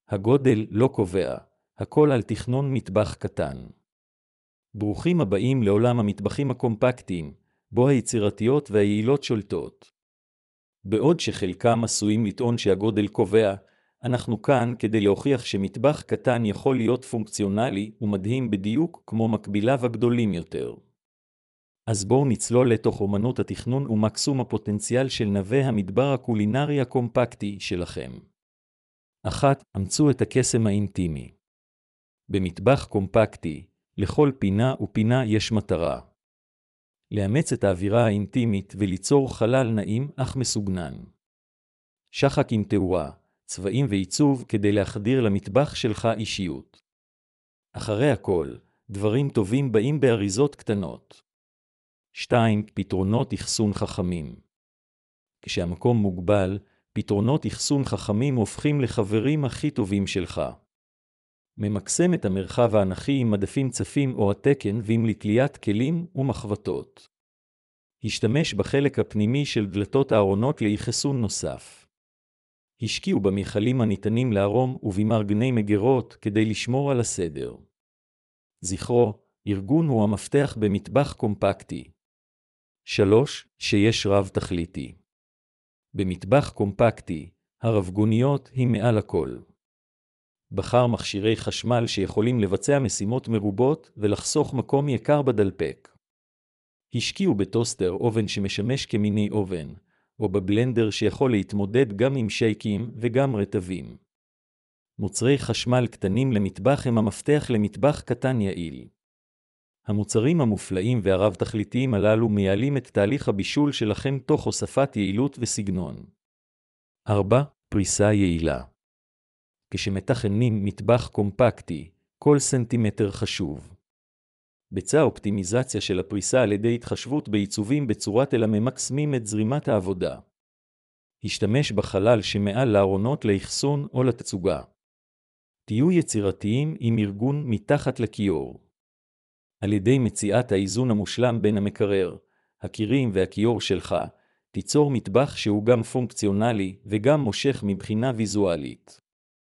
הגודל לא קובע, הכל על תכנון מטבח קטן. ברוכים הבאים לעולם המטבחים הקומפקטיים, בו היצירתיות והיעילות שולטות. בעוד שחלקם עשויים לטעון שהגודל קובע, אנחנו כאן כדי להוכיח שמטבח קטן יכול להיות פונקציונלי ומדהים בדיוק כמו מקביליו הגדולים יותר. אז בואו נצלול לתוך אומנות התכנון ומקסום הפוטנציאל של נווה המדבר הקולינרי הקומפקטי שלכם. 1. אמצו את הקסם האינטימי. במטבח קומפקטי, לכל פינה ופינה יש מטרה. לאמץ את האווירה האינטימית וליצור חלל נעים אך מסוגנן. שחק עם תאורה, צבעים ועיצוב כדי להחדיר למטבח שלך אישיות. אחרי הכל, דברים טובים באים באריזות קטנות. 2. פתרונות אחסון חכמים. כשהמקום מוגבל, פתרונות אחסון חכמים הופכים לחברים הכי טובים שלך. ממקסם את המרחב האנכי עם מדפים צפים או התקן ועם לתליית כלים ומחבטות. השתמש בחלק הפנימי של דלתות הארונות לאחסון נוסף. השקיעו במכלים הניתנים לארום ובמארגני מגירות כדי לשמור על הסדר. זכרו, ארגון הוא המפתח במטבח קומפקטי. 3. שיש רב תכליתי. במטבח קומפקטי, הרבגוניות היא מעל הכל. בחר מכשירי חשמל שיכולים לבצע משימות מרובות ולחסוך מקום יקר בדלפק. השקיעו בטוסטר אובן שמשמש כמיני אובן, או בבלנדר שיכול להתמודד גם עם שייקים וגם רטבים. מוצרי חשמל קטנים למטבח הם המפתח למטבח קטן יעיל. המוצרים המופלאים והרב תכליתיים הללו מייעלים את תהליך הבישול שלכם תוך הוספת יעילות וסגנון. 4. פריסה יעילה. כשמתכננים מטבח קומפקטי, כל סנטימטר חשוב. ביצע אופטימיזציה של הפריסה על ידי התחשבות בעיצובים בצורת אלה ממקסמים את זרימת העבודה. השתמש בחלל שמעל לארונות לאחסון או לתצוגה. תהיו יצירתיים עם ארגון מתחת לכיור. על ידי מציאת האיזון המושלם בין המקרר, הקירים והכיור שלך, תיצור מטבח שהוא גם פונקציונלי וגם מושך מבחינה ויזואלית.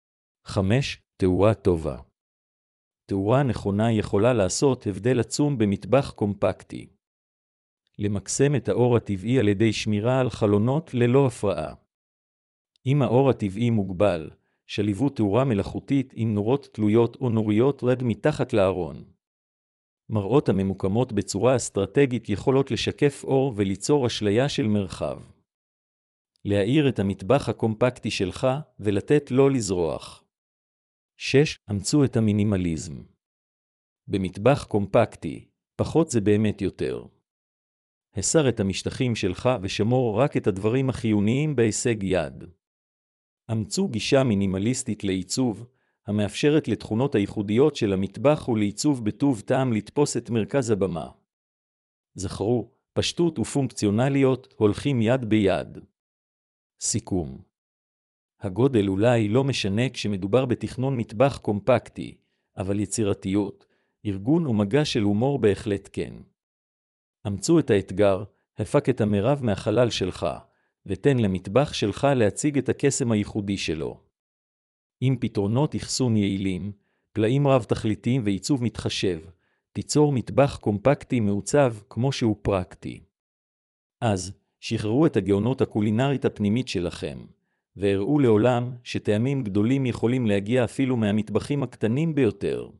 5. תאורה טובה. תאורה נכונה יכולה לעשות הבדל עצום במטבח קומפקטי. למקסם את האור הטבעי על ידי שמירה על חלונות ללא הפרעה. אם האור הטבעי מוגבל, שליבו תאורה מלאכותית עם נורות תלויות או נוריות רד מתחת לארון. מראות הממוקמות בצורה אסטרטגית יכולות לשקף אור וליצור אשליה של מרחב. להאיר את המטבח הקומפקטי שלך ולתת לו לזרוח. 6. אמצו את המינימליזם. במטבח קומפקטי, פחות זה באמת יותר. הסר את המשטחים שלך ושמור רק את הדברים החיוניים בהישג יד. אמצו גישה מינימליסטית לעיצוב, המאפשרת לתכונות הייחודיות של המטבח ולעיצוב בטוב טעם לתפוס את מרכז הבמה. זכרו, פשטות ופונקציונליות הולכים יד ביד. סיכום. הגודל אולי לא משנה כשמדובר בתכנון מטבח קומפקטי, אבל יצירתיות, ארגון ומגע של הומור בהחלט כן. אמצו את האתגר, הפק את המרב מהחלל שלך, ותן למטבח שלך להציג את הקסם הייחודי שלו. עם פתרונות אחסון יעילים, פלאים רב תכליתיים ועיצוב מתחשב, תיצור מטבח קומפקטי מעוצב כמו שהוא פרקטי. אז, שחררו את הגאונות הקולינרית הפנימית שלכם, והראו לעולם שטעמים גדולים יכולים להגיע אפילו מהמטבחים הקטנים ביותר.